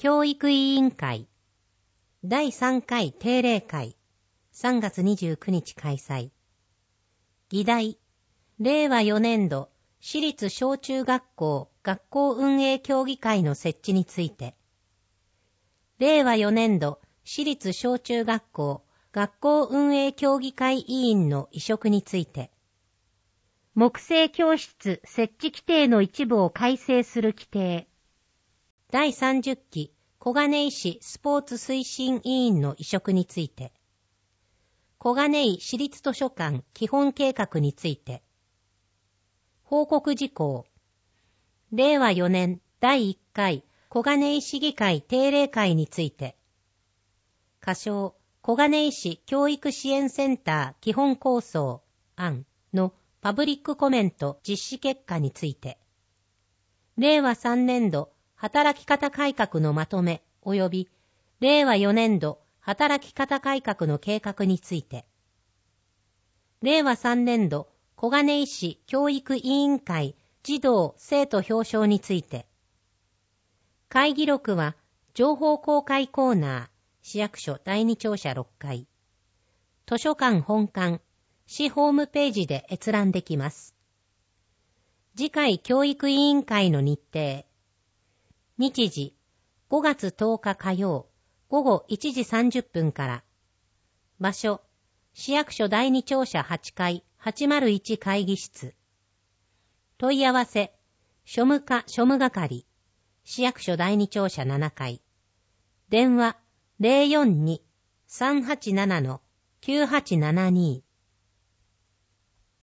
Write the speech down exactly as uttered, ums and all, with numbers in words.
教育委員会だいさんかい定例会さんがつにじゅうくにち開催。議題、れいわよねんど私立小中学校学校運営協議会の設置について。れいわよねんど私立小中学校学校運営協議会委員の委嘱について。木製教室設置規定の一部を改正する規定。だいさんじゅっき小金井市スポーツ推進委員の委嘱について。小金井市立図書館基本計画について。報告事項。れいわよねんだいいっかい小金井市議会定例会について。仮称小金井市教育支援センター基本構想案のパブリックコメント実施結果について。れいわさんねんど働き方改革のまとめ及びれいわよねんど働き方改革の計画について。れいわさんねんど小金井市教育委員会児童生徒表彰について。会議録は情報公開コーナー市役所だいに庁舎ろっかい図書館本館市ホームページで閲覧できます。次回教育委員会の日程。日時ごがつとおか火曜ごごいちじさんじゅっぷんから。場所市役所だいに庁舎はちかいはちまるいち会議室。問い合わせ庶務課庶務係市役所だいに庁舎ななかい。電話 ゼロよんに さんはちなな きゅうはちななに